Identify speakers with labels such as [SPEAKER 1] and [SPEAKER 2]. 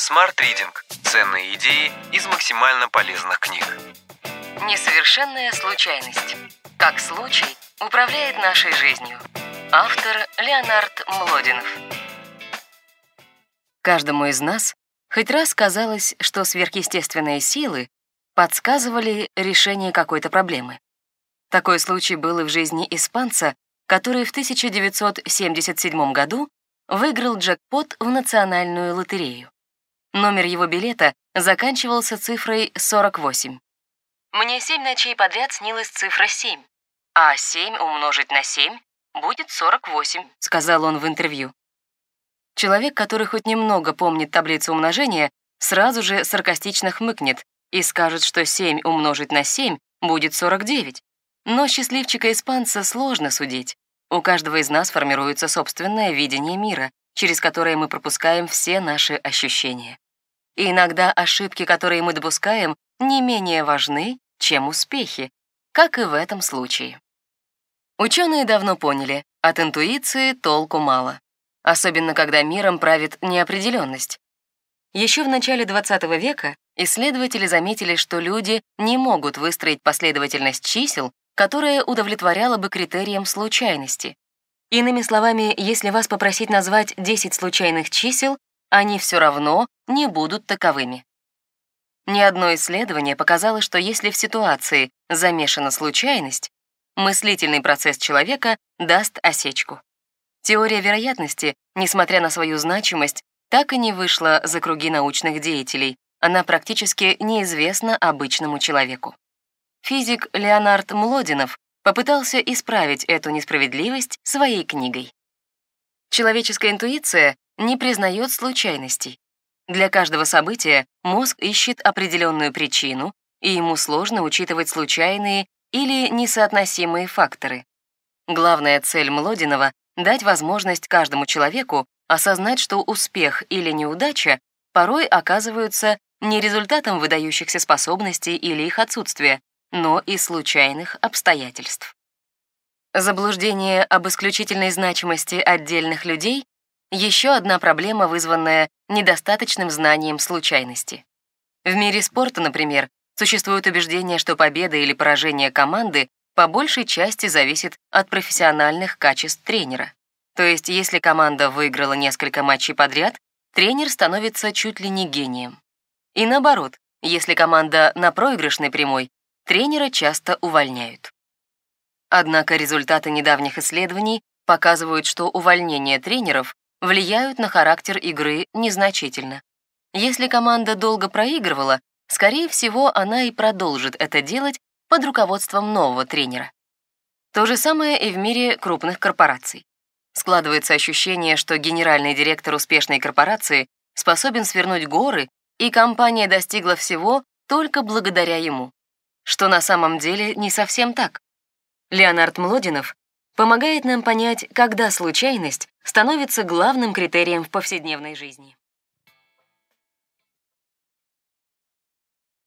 [SPEAKER 1] Smart Reading. Ценные идеи из максимально полезных книг.
[SPEAKER 2] Несовершенная случайность. Как случай управляет нашей жизнью. Автор Леонард Млодинов. Каждому из нас хоть раз казалось, что сверхъестественные силы подсказывали решение какой-то проблемы. Такой случай был и в жизни испанца, который в 1977 году выиграл джекпот в национальную лотерею. Номер его билета заканчивался цифрой 48. «Мне 7 ночей подряд снилась цифра 7, а 7 умножить на 7 будет 48», — сказал он в интервью. Человек, который хоть немного помнит таблицу умножения, сразу же саркастично хмыкнет и скажет, что 7 умножить на 7 будет 49. Но счастливчика-испанца сложно судить. У каждого из нас формируется собственное видение мира, через которое мы пропускаем все наши ощущения. И иногда ошибки, которые мы допускаем, не менее важны, чем успехи, как и в этом случае. Ученые давно поняли, от интуиции толку мало, особенно когда миром правит неопределенность. Еще в начале XX века исследователи заметили, что люди не могут выстроить последовательность чисел, которая удовлетворяла бы критериям случайности. Иными словами, если вас попросить назвать 10 случайных чисел, они все равно не будут таковыми. Ни одно исследование показало, что если в ситуации замешана случайность, мыслительный процесс человека даст осечку. Теория вероятности, несмотря на свою значимость, так и не вышла за круги научных деятелей, она практически неизвестна обычному человеку. Физик Леонард Млодинов попытался исправить эту несправедливость своей книгой. Человеческая интуиция не признает случайностей. Для каждого события мозг ищет определенную причину, и ему сложно учитывать случайные или несоотносимые факторы. Главная цель Млодинова — дать возможность каждому человеку осознать, что успех или неудача порой оказываются не результатом выдающихся способностей или их отсутствия, но и случайных обстоятельств. Заблуждение об исключительной значимости отдельных людей — еще одна проблема, вызванная недостаточным знанием случайности. В мире спорта, например, существует убеждение, что победа или поражение команды по большей части зависит от профессиональных качеств тренера. То есть, если команда выиграла несколько матчей подряд, тренер становится чуть ли не гением. И наоборот, если команда на проигрышной прямой, тренера часто увольняют. Однако результаты недавних исследований показывают, что увольнения тренеров влияют на характер игры незначительно. Если команда долго проигрывала, скорее всего, она и продолжит это делать под руководством нового тренера. То же самое и в мире крупных корпораций. Складывается ощущение, что генеральный директор успешной корпорации способен свернуть горы, и компания достигла всего только благодаря ему. Что на самом деле не совсем так. Леонард Млодинов помогает нам понять, когда случайность становится главным критерием в повседневной жизни.